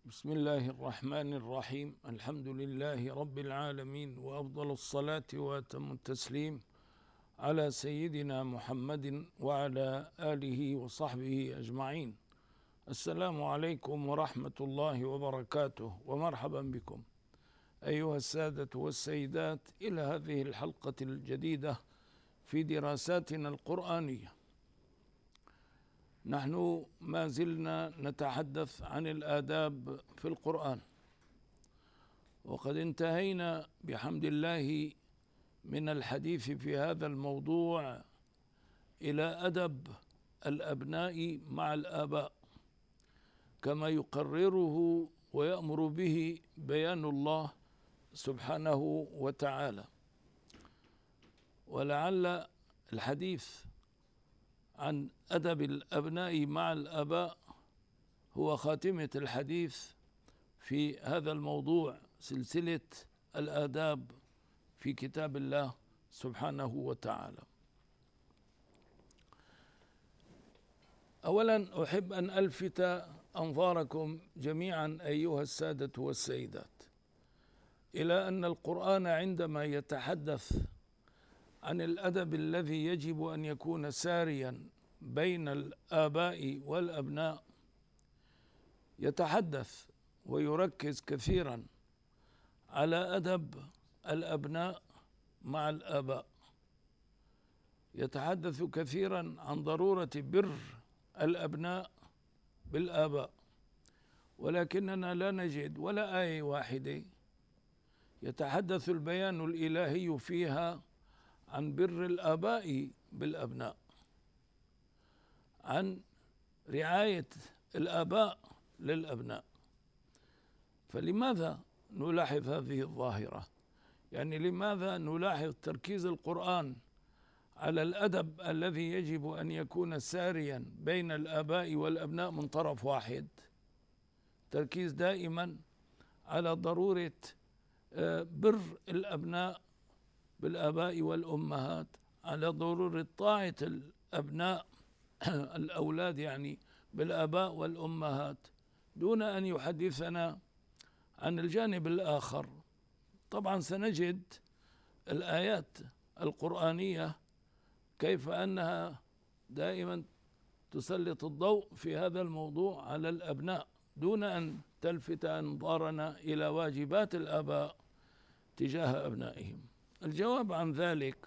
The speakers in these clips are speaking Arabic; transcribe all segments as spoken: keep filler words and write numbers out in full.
بسم الله الرحمن الرحيم. الحمد لله رب العالمين، وأفضل الصلاة وأتم التسليم على سيدنا محمد وعلى آله وصحبه أجمعين. السلام عليكم ورحمة الله وبركاته، ومرحبا بكم أيها السادة والسيدات إلى هذه الحلقة الجديدة في دراساتنا القرآنية. نحن ما زلنا نتحدث عن الآداب في القرآن، وقد انتهينا بحمد الله من الحديث في هذا الموضوع إلى أدب الأبناء مع الآباء كما يقرره ويأمر به بيان الله سبحانه وتعالى. ولعل الحديث عن أدب الأبناء مع الآباء هو خاتمة الحديث في هذا الموضوع، سلسلة الآداب في كتاب الله سبحانه وتعالى. أولا أحب أن ألفت أنظاركم جميعا أيها السادة والسيدات إلى أن القرآن عندما يتحدث عن الأدب الذي يجب أن يكون ساريا بين الآباء والأبناء يتحدث ويركز كثيرا على أدب الأبناء مع الآباء، يتحدث كثيرا عن ضرورة بر الأبناء بالآباء، ولكننا لا نجد ولا آية واحدة يتحدث البيان الإلهي فيها عن بر الآباء بالأبناء، عن رعاية الآباء للأبناء. فلماذا نلاحظ هذه الظاهرة؟ يعني لماذا نلاحظ تركيز القرآن على الأدب الذي يجب أن يكون ساريا بين الآباء والأبناء من طرف واحد؟ تركيز دائما على ضرورة بر الأبناء بالآباء والأمهات، على ضرورة طاعة الأبناء الأولاد يعني بالآباء والأمهات، دون أن يحدثنا عن الجانب الآخر. طبعا سنجد الآيات القرآنية كيف أنها دائما تسلط الضوء في هذا الموضوع على الأبناء، دون أن تلفت أنظارنا إلى واجبات الآباء تجاه أبنائهم. الجواب عن ذلك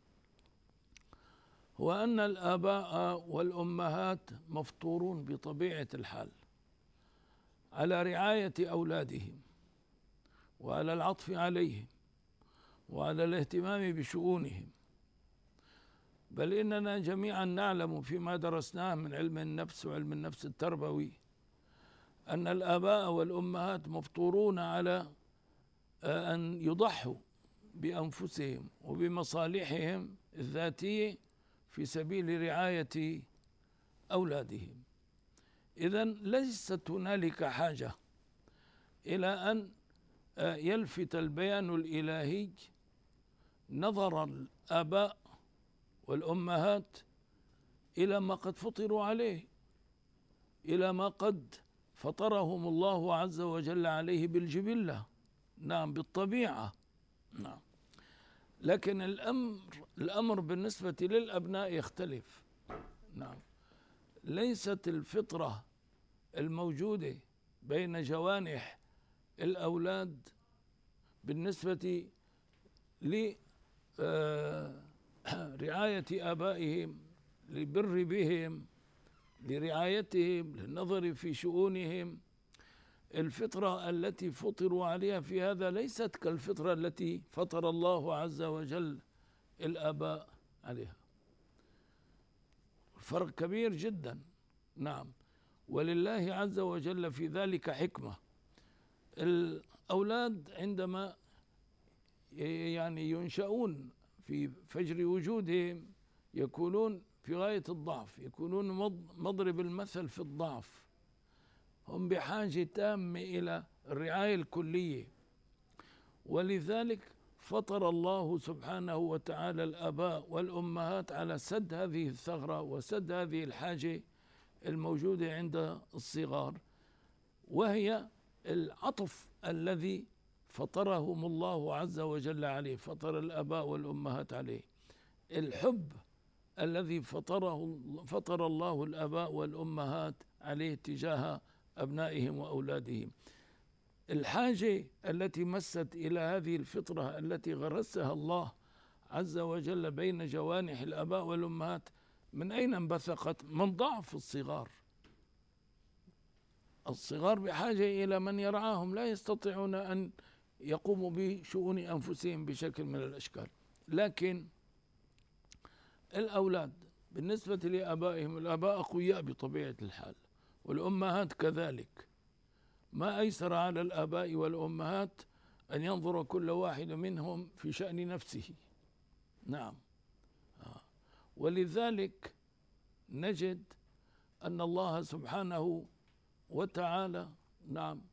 هو أن الآباء والأمهات مفطورون بطبيعة الحال على رعاية أولادهم، وعلى العطف عليهم، وعلى الاهتمام بشؤونهم. بل إننا جميعا نعلم فيما درسناه من علم النفس وعلم النفس التربوي أن الآباء والأمهات مفطورون على أن يضحوا بأنفسهم وبمصالحهم الذاتية في سبيل رعاية أولادهم. إذن ليست هنالك حاجة إلى أن يلفت البيان الإلهي نظر الآباء والأمهات إلى ما قد فطروا عليه، إلى ما قد فطرهم الله عز وجل عليه بالجبلة، نعم بالطبيعة، نعم. لكن الأمر الأمر بالنسبة للأبناء يختلف، نعم. ليست الفطرة الموجودة بين جوانح الأولاد بالنسبة لرعاية آبائهم، للبر بهم، لرعايتهم، للنظر في شؤونهم. الفطرة التي فطروا عليها في هذا ليست كالفطرة التي فطر الله عز وجل الآباء عليها، فرق كبير جدا، نعم. ولله عز وجل في ذلك حكمة. الأولاد عندما يعني ينشأون في فجر وجودهم يكونون في غاية الضعف، يكونون مضرب المثل في الضعف، هم بحاجة تامة إلى الرعاية الكلية. ولذلك فطر الله سبحانه وتعالى الآباء والأمهات على سد هذه الثغرة وسد هذه الحاجة الموجودة عند الصغار، وهي العطف الذي فطرهم الله عز وجل عليه، فطر الآباء والأمهات عليه، الحب الذي فطره فطر الله الآباء والأمهات عليه تجاه أبنائهم وأولادهم، الحاجة التي مست إلى هذه الفطرة التي غرسها الله عز وجل بين جوانح الآباء والأمهات، من أين انبثقت؟ من ضعف الصغار. الصغار بحاجة إلى من يرعاهم، لا يستطيعون أن يقوموا بشؤون أنفسهم بشكل من الأشكال. لكن الأولاد بالنسبة لآبائهم، الآباء أقوياء بطبيعة الحال، والأمهات كذلك. ما أيسر على الآباء والأمهات أن ينظر كل واحد منهم في شأن نفسه. نعم. ولذلك نجد أن الله سبحانه وتعالى نعم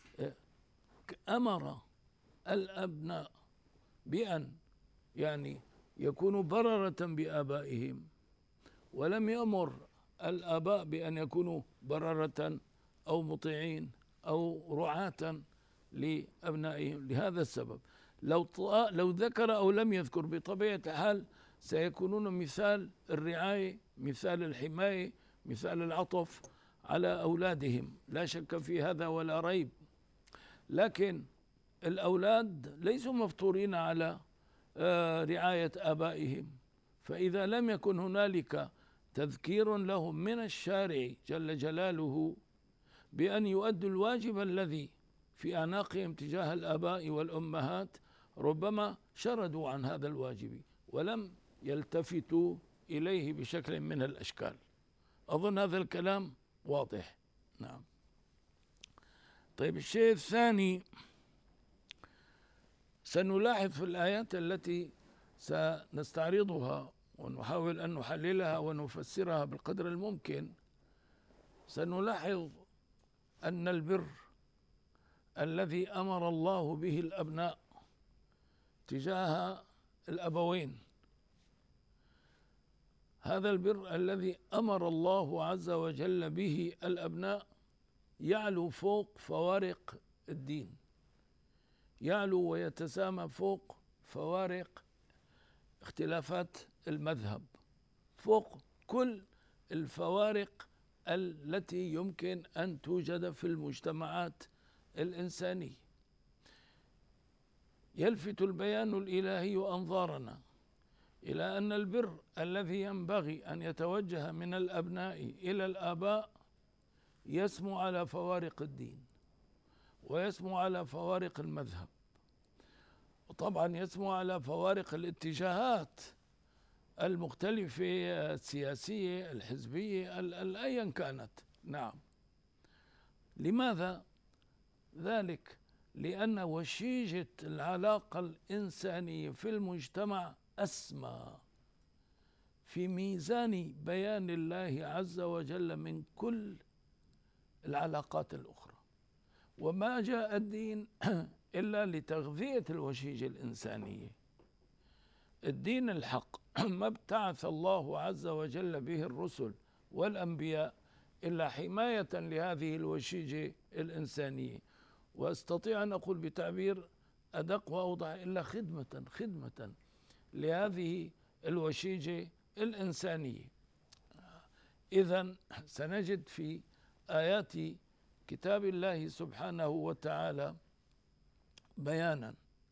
أمر الأبناء بأن يعني يكونوا بررة بآبائهم، ولم يأمر الآباء بأن يكونوا بررة أو مطيعين أو رعاة لأبنائهم. لهذا السبب لو لو ذكر أو لم يذكر بطبيعة الحال سيكونون مثال الرعاية، مثال الحماية، مثال العطف على أولادهم، لا شك في هذا ولا ريب. لكن الأولاد ليسوا مفطورين على رعاية آبائهم، فإذا لم يكن هنالك تذكير لهم من الشارع جل جلاله بأن يؤدوا الواجب الذي في أعناقهم تجاه الآباء والأمهات، ربما شردوا عن هذا الواجب ولم يلتفتوا إليه بشكل من الأشكال. أظن هذا الكلام واضح. نعم. طيب، الشيء الثاني سنلاحظ في الآيات التي سنستعرضها ونحاول أن نحللها ونفسرها بالقدر الممكن، سنلاحظ أن البر الذي أمر الله به الأبناء تجاه الأبوين، هذا البر الذي أمر الله عز وجل به الأبناء يعلو فوق فوارق الدين، يعلو ويتسامى فوق فوارق اختلافات المذهب، فوق كل الفوارق التي يمكن أن توجد في المجتمعات الإنسانية. يلفت البيان الإلهي أنظارنا إلى أن البر الذي ينبغي أن يتوجه من الأبناء إلى الآباء يسمو على فوارق الدين، ويسمو على فوارق المذهب، وطبعا يسمو على فوارق الاتجاهات المختلفة السياسية الحزبية أيا كانت. نعم. لماذا ذلك؟ لأن وشيجة العلاقة الإنسانية في المجتمع أسمى في ميزان بيان الله عز وجل من كل العلاقات الأخرى، وما جاء الدين إلا لتغذية الوشيجة الإنسانية. الدين الحق ما ابتعث الله عز وجل به الرسل والأنبياء إلا حماية لهذه الوشيجة الإنسانية، وأستطيع أن أقول بتعبير أدق وأوضح إلا خدمة خدمة لهذه الوشيجة الإنسانية. إذن سنجد في آيات كتاب الله سبحانه وتعالى بيانا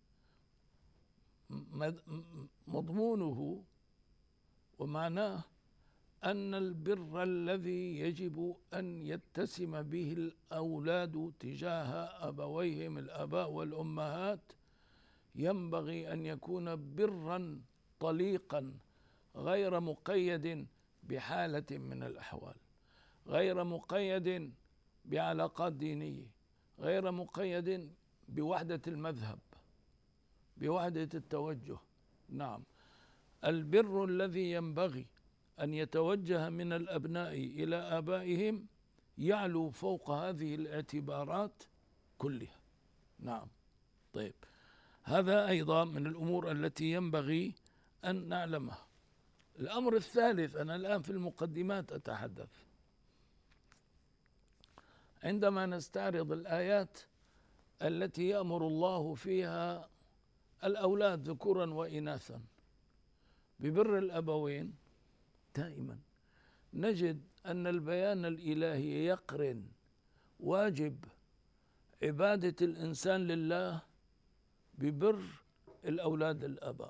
مضمونه ومعناه أن البر الذي يجب أن يتسم به الأولاد تجاه أبويهم الآباء والأمهات ينبغي أن يكون برا طليقا غير مقيد بحالة من الأحوال، غير مقيد بعلاقات دينية، غير مقيد بوحدة المذهب، بوحدة التوجه. نعم. البر الذي ينبغي أن يتوجه من الأبناء إلى آبائهم يعلو فوق هذه الاعتبارات كلها. نعم. طيب، هذا أيضا من الأمور التي ينبغي أن نعلمها. الأمر الثالث، أنا الآن في المقدمات أتحدث. عندما نستعرض الآيات التي يأمر الله فيها الأولاد ذكورا وإناثا ببر الأبوين، دائما نجد أن البيان الإلهي يقرن واجب عبادة الإنسان لله ببر الأولاد الآباء.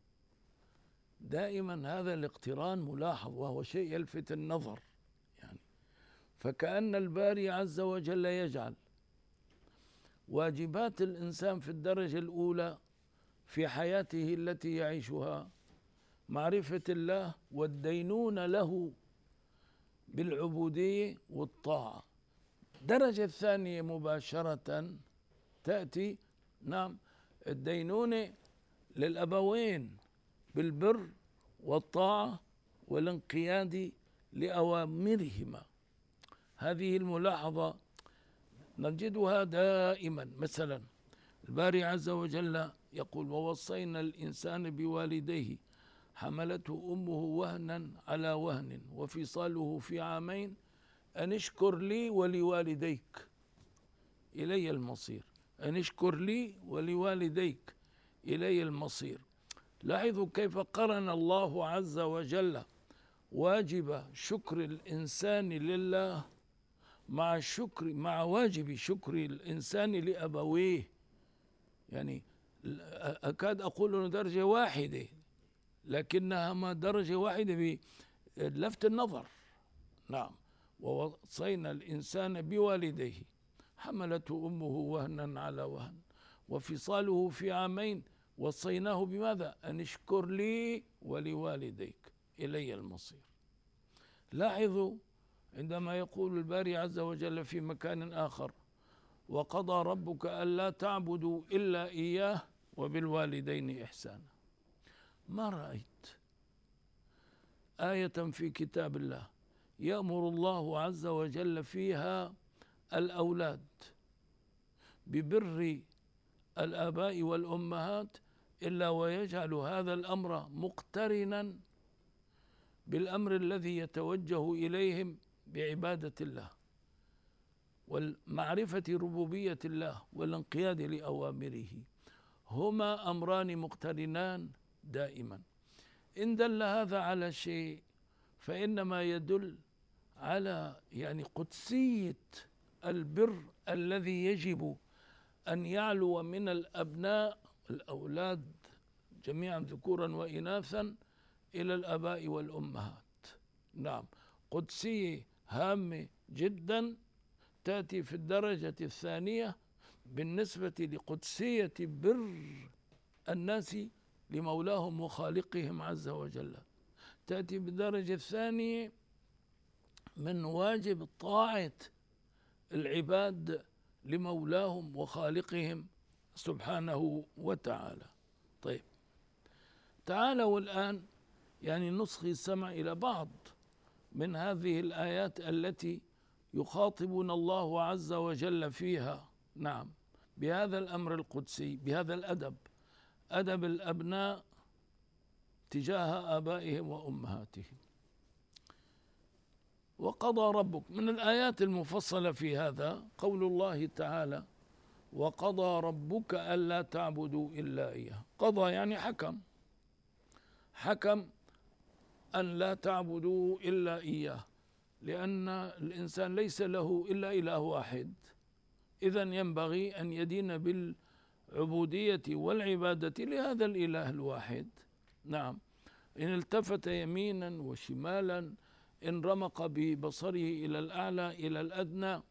دائما هذا الاقتران ملاحظ، وهو شيء يلفت النظر. يعني فكأن الباري عز وجل يجعل واجبات الإنسان في الدرجة الأولى في حياته التي يعيشها معرفة الله والدينون له بالعبودية والطاعة. الدرجة الثانية مباشرة تأتي نعم الدينونة للأبوين بالبر والطاعة والانقياد لأوامرهما. هذه الملاحظة نجدها دائما. مثلا الباري عز وجل يقول: ووصينا الإنسان بوالديه حملته أمه وهنا على وهن وفصاله في عامين أن اشكر لي ولوالديك إلي المصير. أن اشكر لي ولوالديك إلي المصير. لاحظوا كيف قرن الله عز وجل واجب شكر الإنسان لله مع الشكر مع واجب شكر الإنسان لأبويه. يعني أكاد أقول أنه درجة واحدة، لكنها ما درجة واحدة بلفت النظر. نعم. ووصينا الإنسان بوالديه حملته أمه وهنا على وهن وفصاله في عامين وصيناه بماذا؟ أن اشكر لي ولوالديك إلي المصير. لاحظوا عندما يقول الباري عز وجل في مكان آخر: وقضى ربك ألا تعبدوا إلا إياه وبالوالدين إحسانا. ما رأيت آية في كتاب الله يأمر الله عز وجل فيها الأولاد ببر الآباء والأمهات إلا ويجعل هذا الأمر مقترنا بالأمر الذي يتوجه إليهم بعبادة الله والمعرفة ربوبية الله والانقياد لأوامره. هما أمران مقترنان دائما. إن دل هذا على شيء فإنما يدل على يعني قدسية البر الذي يجب أن يعلو من الأبناء الأولاد جميعا ذكورا وإناثا إلى الآباء والأمهات. نعم، قدسية هامة جدا تأتي في الدرجة الثانية بالنسبة لقدسية بر الناس لمولاهم وخالقهم عز وجل. تأتي بالدرجة الثانية من واجب طاعة العباد لمولاهم وخالقهم سبحانه وتعالى. طيب، تعالوا الآن يعني نصغي السمع إلى بعض من هذه الآيات التي يخاطبنا الله عز وجل فيها نعم بهذا الأمر القدسي، بهذا الأدب، أدب الأبناء تجاه آبائهم وأمهاتهم. وقضى ربك، من الآيات المفصلة في هذا قول الله تعالى: وقضى ربك ألا تعبدوا إلا إياه. قضى يعني حكم، حكم أن لا تعبدوا إلا إياه، لأن الإنسان ليس له إلا إله واحد، إذن ينبغي أن يدين بالعبودية والعبادة لهذا الإله الواحد. نعم، إن التفت يمينا وشمالا، إن رمق ببصره إلى الأعلى إلى الأدنى،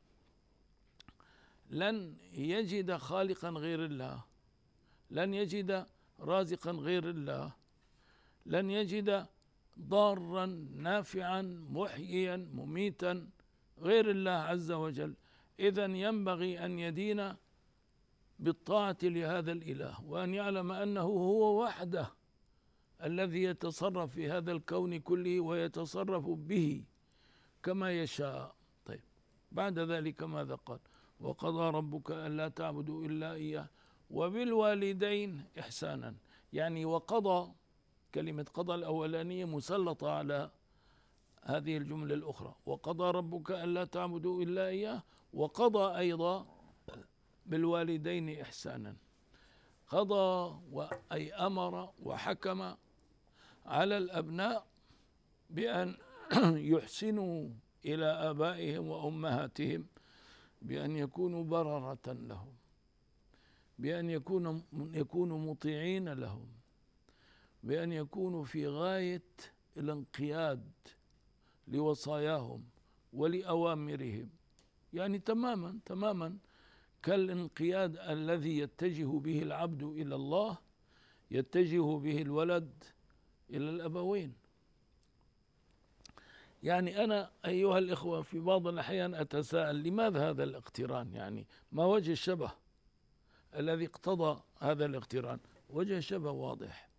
لن يجد خالقا غير الله، لن يجد رازقا غير الله، لن يجد ضارا نافعا محييا مميتا غير الله عز وجل. إذن ينبغي أن يدين بالطاعة لهذا الإله، وأن يعلم أنه هو وحده الذي يتصرف في هذا الكون كله ويتصرف به كما يشاء. طيب، بعد ذلك ماذا قال؟ وقضى ربك ألا تعبدوا إلا إياه وبالوالدين إحسانا. يعني وقضى، كلمة قضى الأولانية مسلطة على هذه الجملة الأخرى وقضى ربك ألا تعبدوا إلا إياه، وقضى أيضا بالوالدين إحسانا. قضى أي أمر وحكم على الأبناء بأن يحسنوا إلى آبائهم وأمهاتهم، بأن يكونوا بررة لهم، بأن يكونوا يكونوا مطيعين لهم، بأن يكونوا في غاية الانقياد لوصاياهم ولأوامرهم، يعني تماما تماما كالانقياد الذي يتجه به العبد إلى الله يتجه به الولد إلى الأبوين. يعني أنا أيها الإخوة في بعض الأحيان أتساءل لماذا هذا الاقتران؟ يعني ما وجه الشبه الذي اقتضى هذا الاقتران؟ وجه الشبه واضح.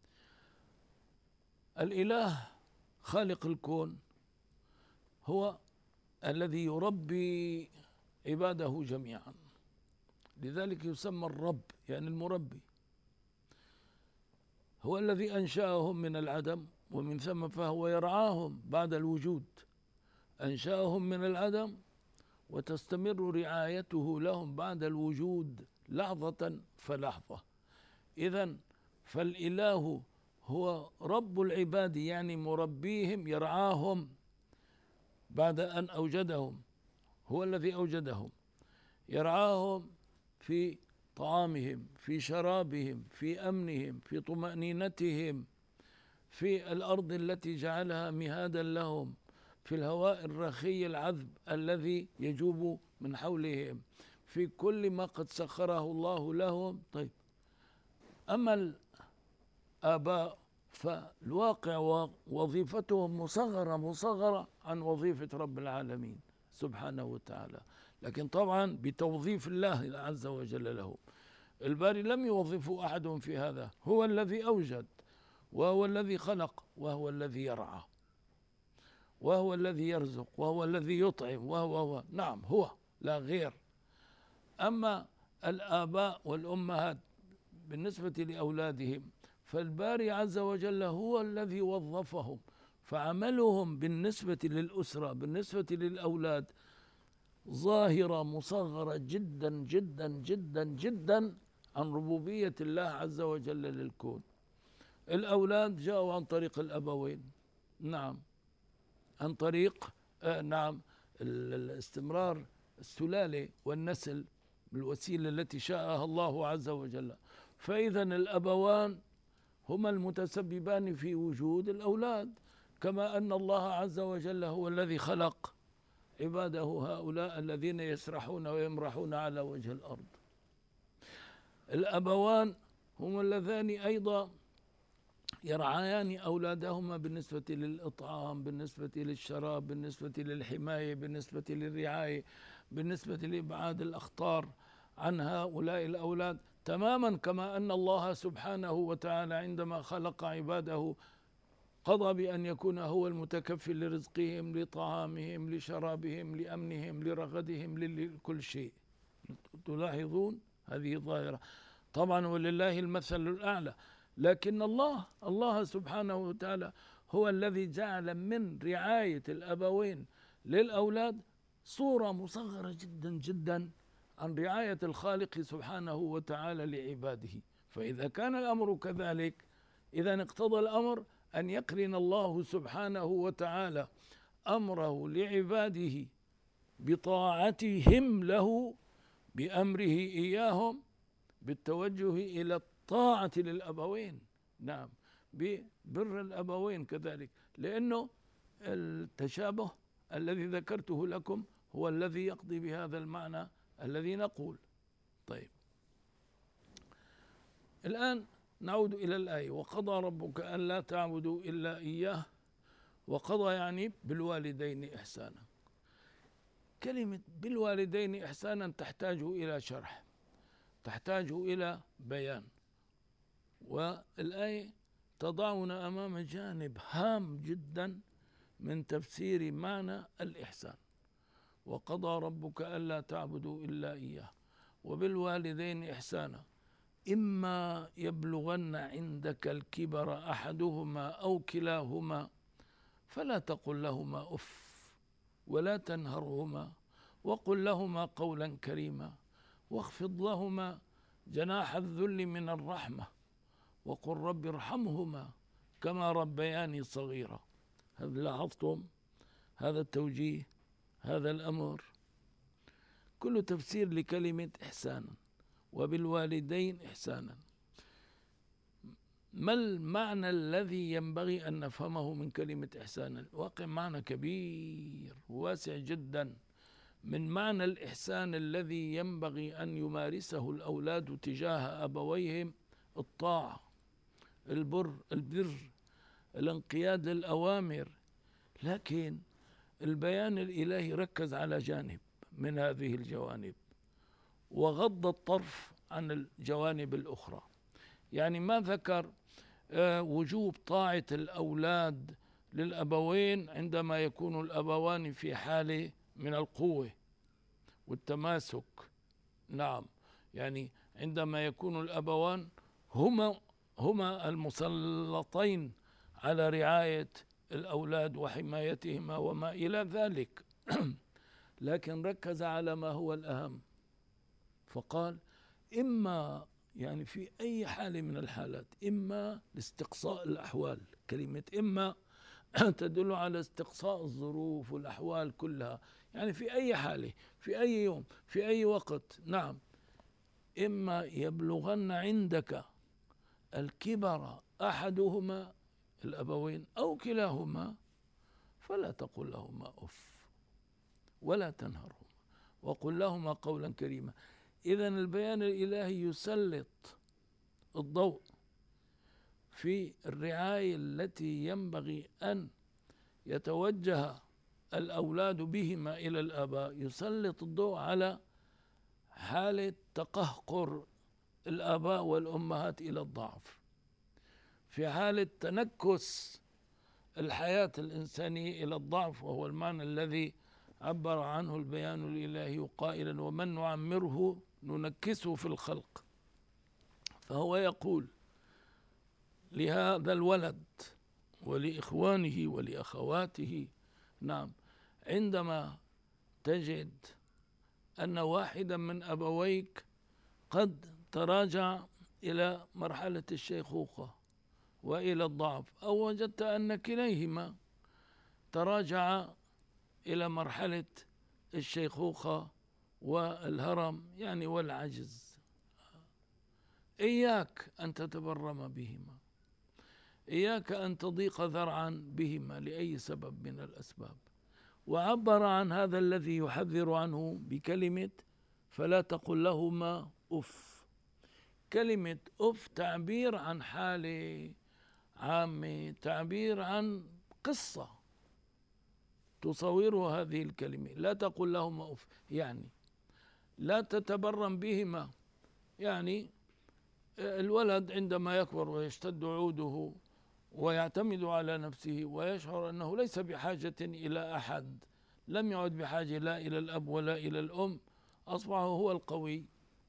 الإله خالق الكون هو الذي يربي عباده جميعا، لذلك يسمى الرب يعني المربي. هو الذي أنشأهم من العدم ومن ثم فهو يرعاهم بعد الوجود. أنشأهم من العدم وتستمر رعايته لهم بعد الوجود لحظة فلحظة. إذن فالإله هو رب العباد، يعني مربيهم يرعاهم بعد أن أوجدهم، هو الذي أوجدهم، يرعاهم في طعامهم، في شرابهم، في أمنهم، في طمأنينتهم، في الأرض التي جعلها مهادا لهم، في الهواء الرخي العذب الذي يجوب من حولهم، في كل ما قد سخره الله لهم. طيب، أما الآباء فالواقع وظيفتهم مصغرة مصغرة عن وظيفة رب العالمين سبحانه وتعالى، لكن طبعا بتوظيف الله عز وجل له. الباري لم يوظفه أحد في هذا، هو الذي أوجد وهو الذي خلق وهو الذي يرعى وهو الذي يرزق وهو الذي يطعم وهو هو نعم هو لا غير. أما الآباء والأمهات بالنسبة لأولادهم فالباري عز وجل هو الذي وظفهم، فعملهم بالنسبة للأسرة بالنسبة للأولاد ظاهرة مصغرة جدا جدا جدا جدا عن ربوبية الله عز وجل للكون. الأولاد جاءوا عن طريق الأبوين، نعم، عن طريق آه نعم الاستمرار السلالي والنسل بالوسيلة التي شاءها الله عز وجل. فإذا الأبوان هما المتسببان في وجود الأولاد، كما أن الله عز وجل هو الذي خلق عباده هؤلاء الذين يسرحون ويمرحون على وجه الأرض. الأبوان هما اللذان أيضا يرعيان أولادهما بالنسبة للإطعام، بالنسبة للشراب، بالنسبة للحماية، بالنسبة للرعاية، بالنسبة لإبعاد الأخطار عن هؤلاء الأولاد، تماما كما أن الله سبحانه وتعالى عندما خلق عباده قضى بأن يكون هو المتكفل لرزقهم، لطعامهم، لشرابهم، لأمنهم، لرغدهم، لكل شيء. تلاحظون هذه ظاهرة طبعا، ولله المثل الأعلى. لكن الله الله سبحانه وتعالى هو الذي جعل من رعاية الأبوين للأولاد صورة مصغرة جدا جدا عن رعاية الخالق سبحانه وتعالى لعباده. فإذا كان الأمر كذلك إذا اقتضى الأمر أن يقرن الله سبحانه وتعالى أمره لعباده بطاعتهم له بأمره إياهم بالتوجه إلى الطاعة للأبوين، نعم، ببر الأبوين كذلك، لأنه التشابه الذي ذكرته لكم هو الذي يقضي بهذا المعنى الذي نقول. طيب، الآن نعود إلى الآية وقضى ربك ألا تعبدوا إلا إياه. وقضى يعني بالوالدين إحسانا. كلمة بالوالدين إحسانا تحتاج إلى شرح، تحتاج إلى بيان، والآية تضعنا أمام جانب هام جدا من تفسير معنى الإحسان. وقضى ربك ألا تعبدوا إلا إياه وبالوالدين إحسانا إما يبلغن عندك الكبر أحدهما أو كلاهما فلا تقل لهما أف ولا تنهرهما وقل لهما قولا كريما واخفض لهما جناح الذل من الرحمة وقل رب ارحمهما كما ربياني صغيرا. هل لاحظتم هذا التوجيه، هذا الأمر؟ كل تفسير لكلمة إحسانا. وبالوالدين إحسانا، ما المعنى الذي ينبغي أن نفهمه من كلمة إحسانا؟ واقع معنى كبير وواسع جدا من معنى الإحسان الذي ينبغي أن يمارسه الأولاد تجاه أبويهم: الطاعة، البر البر الانقياد للأوامر. لكن البيان الإلهي ركز على جانب من هذه الجوانب وغض الطرف عن الجوانب الأخرى. يعني ما ذكر وجوب طاعة الأولاد للأبوين عندما يكون الأبوان في حالة من القوة والتماسك. نعم، يعني عندما يكون الأبوان هما هما المسلطين على رعاية الأولاد وحمايتهما وما إلى ذلك. لكن ركز على ما هو الأهم، فقال إما يعني في أي حالة من الحالات، إما لاستقصاء الأحوال. كلمة إما تدل على استقصاء الظروف والأحوال كلها، يعني في أي حالة، في أي يوم، في أي وقت. نعم، إما يبلغن عندك الكبر أحدهما الأبوين أو كلاهما فلا تقل لهما أف ولا تنهرهما وقل لهما قولا كريما. إذن البيان الإلهي يسلط الضوء في الرعاية التي ينبغي أن يتوجه الأولاد بهما إلى الآباء، يسلط الضوء على حالة تقهقر الآباء والأمهات إلى الضعف، في حالة تنكس الحياة الإنسانية إلى الضعف، وهو المعنى الذي عبر عنه البيان الإلهي قائلا: ومن نعمره ننكسه في الخلق. فهو يقول لهذا الولد ولإخوانه ولأخواته: نعم، عندما تجد أن واحدا من أبويك قد تراجع إلى مرحلة الشيخوخة وإلى الضعف، أو وجدت أن كليهما تراجع إلى مرحلة الشيخوخة والهرم يعني والعجز، إياك أن تتبرم بهما، إياك أن تضيق ذرعا بهما لأي سبب من الأسباب. وعبر عن هذا الذي يحذر عنه بكلمة فلا تقل لهما أف. كلمة أف تعبير عن حالة عامة، تعبير عن قصة تصورها هذه الكلمة. لا تقل لهما أف يعني لا تتبرم بهما. يعني الولد عندما يكبر ويشتد عوده ويعتمد على نفسه ويشعر أنه ليس بحاجة إلى أحد، لم يعد بحاجة لا إلى الأب ولا إلى الأم، أصبح هو القوي،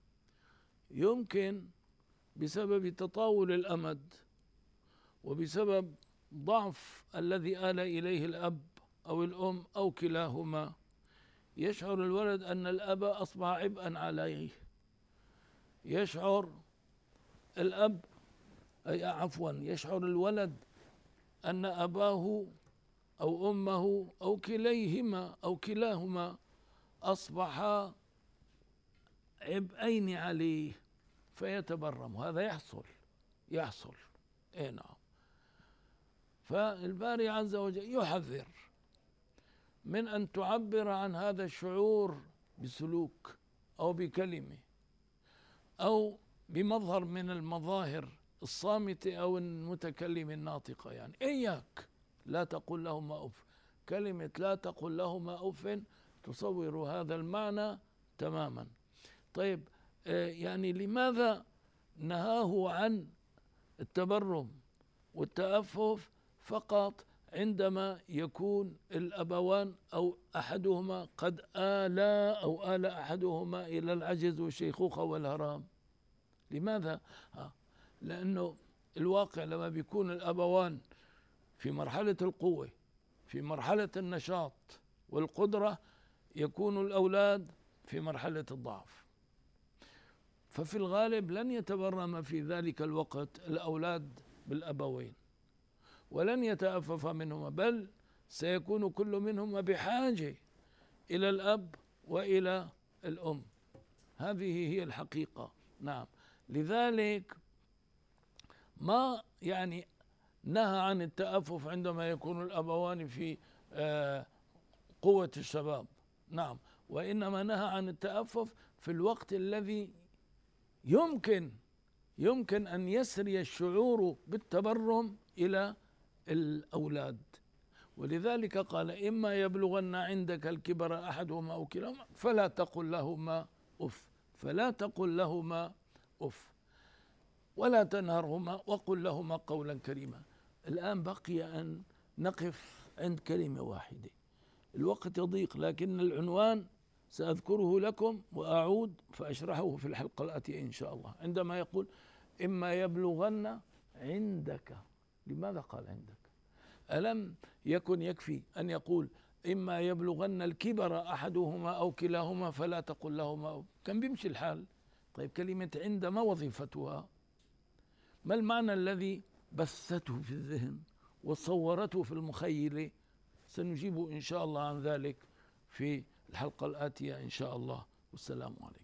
يمكن بسبب تطاول الأمد وبسبب ضعف الذي آل إليه الأب أو الأم أو كلاهما، يشعر الولد أن الأب أصبح عبئا عليه. يشعر الأب أي عفوا يشعر الولد أن أباه أو أمه أو كليهما أو كلاهما أصبحا عبئين عليه فيتبرم. هذا يحصل يحصل إيه نعم. فالباري عز وجل يحذر من أن تعبر عن هذا الشعور بسلوك أو بكلمة أو بمظهر من المظاهر الصامتة أو المتكلمة الناطقة. يعني إياك لا تقل لهما أف. كلمة لا تقل لهما أف تصور هذا المعنى تماما. طيب يعني لماذا نهاه عن التبرم والتأفف فقط عندما يكون الأبوان أو أحدهما قد آلا أو آل أحدهما إلى العجز والشيخوخة والهرم؟ لماذا؟ لأنه الواقع لما بيكون الأبوان في مرحلة القوة في مرحلة النشاط والقدرة، يكون الأولاد في مرحلة الضعف. ففي الغالب لن يتبرم في ذلك الوقت الأولاد بالأبوين، ولن يتأفف منهما، بل سيكون كل منهما بحاجة إلى الأب وإلى الأم. هذه هي الحقيقة. نعم، لذلك ما يعني نهى عن التأفف عندما يكون الأبوان في قوة الشباب، نعم، وإنما نهى عن التأفف في الوقت الذي يمكن يمكن أن يسري الشعور بالتبرم إلى الأولاد. ولذلك قال: إما يبلغن عندك الكبر أحدهما أو كلاهما فلا تقل لهما أف، فلا تقل لهما أف، ولا تنهرهما وقل لهما قولا كريما. الآن بقي أن نقف عند كلمة واحدة، الوقت يضيق، لكن العنوان سأذكره لكم وأعود فأشرحه في الحلقة الآتية إن شاء الله. عندما يقول إما يبلغن عندك، لماذا قال عندك؟ ألم يكن يكفي أن يقول إما يبلغن الكبر أحدهما أو كلاهما فلا تقل لهما؟ كان بيمشي الحال. طيب كلمة عند ما وظيفتها؟ ما المعنى الذي بثته في الذهن وصورته في المخيلة؟ سنجيب إن شاء الله عن ذلك في الحلقة الآتية إن شاء الله، والسلام عليكم.